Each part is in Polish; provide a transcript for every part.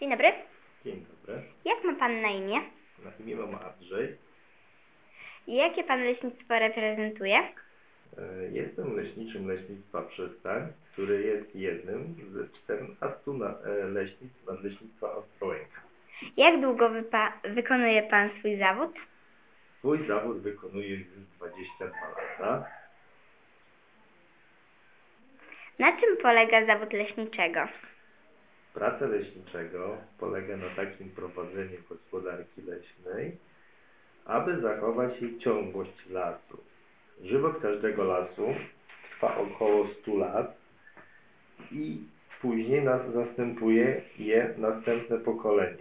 Dzień dobry. Dzień dobry. Jak ma Pan na imię? Na imię mam Andrzej. I jakie Pan leśnictwo reprezentuje? Jestem leśniczym Leśnictwa Przystań, który jest jednym z 14 leśnictw Nadleśnictwa Ostrołęka. Jak długo wykonuje Pan swój zawód? Swój zawód wykonuję już 22 lata. Na czym polega zawód leśniczego? Praca leśniczego polega na takim prowadzeniu gospodarki leśnej, aby zachować jej ciągłość lasu. Żywot każdego lasu trwa około 100 lat i później następuje je następne pokolenie.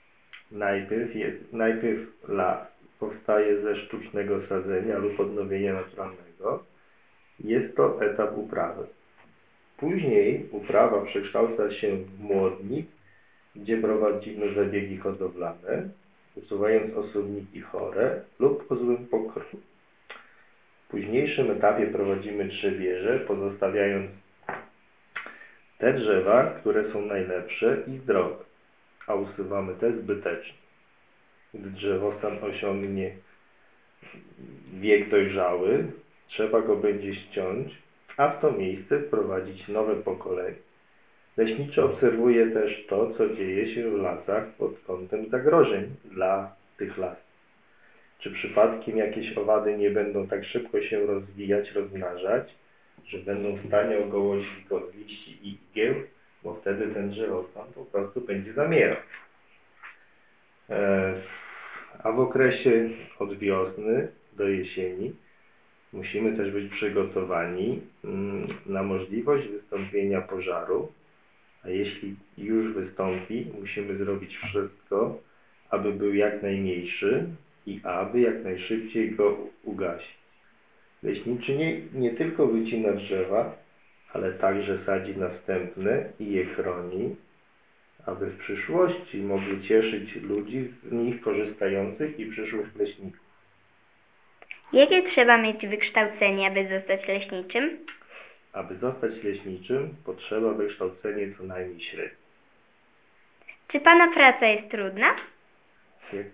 Najpierw las powstaje ze sztucznego sadzenia lub odnowienia naturalnego. Jest to etap uprawy. Później uprawa przekształca się w młodnik, gdzie prowadzimy zabiegi hodowlane, usuwając osobniki chore lub o złym pokroju. W późniejszym etapie prowadzimy trzebieże, pozostawiając te drzewa, które są najlepsze i zdrowe, a usuwamy te zbyteczne. Gdy drzewostan osiągnie wiek dojrzały, trzeba go będzie ściąć, a w to miejsce wprowadzić nowe pokolenie. Leśniczy obserwuje też to, co dzieje się w lasach pod kątem zagrożeń dla tych lasów. Czy przypadkiem jakieś owady nie będą tak szybko się rozwijać, rozmnażać, że będą w stanie ogołocić go z liści i igieł, bo wtedy ten drzewostan po prostu będzie zamierał. A w okresie od wiosny do jesieni musimy też być przygotowani na możliwość wystąpienia pożaru, a jeśli już wystąpi, musimy zrobić wszystko, aby był jak najmniejszy i aby jak najszybciej go ugasić. Leśniczy nie tylko wycina drzewa, ale także sadzi następne i je chroni, aby w przyszłości mogły cieszyć ludzi z nich korzystających i przyszłych leśników. Jakie trzeba mieć wykształcenie, aby zostać leśniczym? Aby zostać leśniczym, potrzeba wykształcenie co najmniej średnie. Czy Pana praca jest trudna? Jak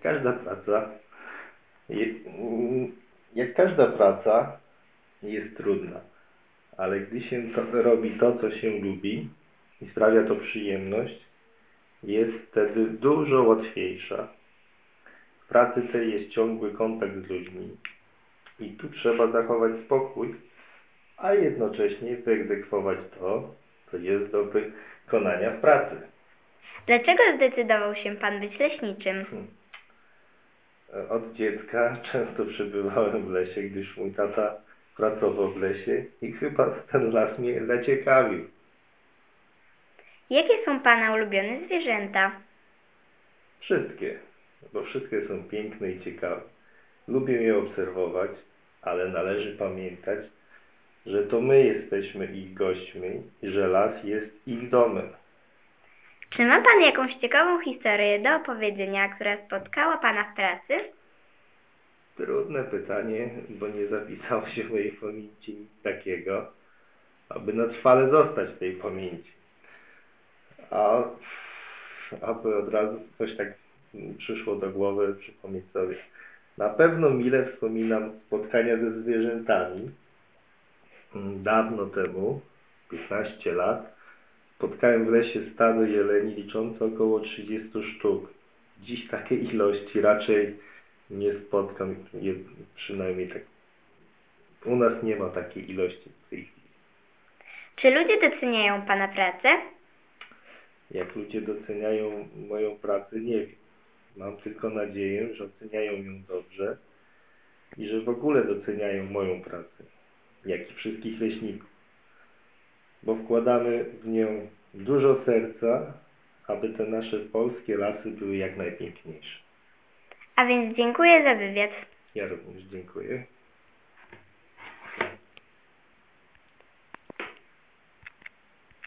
każda praca jest trudna, ale gdy się robi to, co się lubi i sprawia to przyjemność, jest wtedy dużo łatwiejsza. W pracy tej jest ciągły kontakt z ludźmi i tu trzeba zachować spokój, a jednocześnie wyegzekwować to, co jest do wykonania w pracy. Dlaczego zdecydował się Pan być leśniczym? Od dziecka często przebywałem w lesie, gdyż mój tata pracował w lesie i chyba ten las mnie zaciekawił. Jakie są Pana ulubione zwierzęta? Wszystkie, bo wszystkie są piękne i ciekawe. Lubię je obserwować, ale należy pamiętać, że to my jesteśmy ich gośćmi i że las jest ich domem. Czy ma Pan jakąś ciekawą historię do opowiedzenia, która spotkała Pana w pracy? Trudne pytanie, bo nie zapisało się w mojej pamięci nic takiego, aby na trwale zostać w tej pamięci. Aby od razu coś tak przyszło do głowy, przypomnieć sobie. Na pewno mile wspominam spotkania ze zwierzętami. Dawno temu, 15 lat, spotkałem w lesie stado jeleni liczące około 30 sztuk. Dziś takiej ilości raczej nie spotkam, przynajmniej tak. U nas nie ma takiej ilości w tej chwili. Czy ludzie doceniają Pana pracę? Jak ludzie doceniają moją pracę, nie wiem. Mam tylko nadzieję, że oceniają ją dobrze i że w ogóle doceniają moją pracę, jak i wszystkich leśników. Bo wkładamy w nią dużo serca, aby te nasze polskie lasy były jak najpiękniejsze. A więc dziękuję za wywiad. Ja również dziękuję.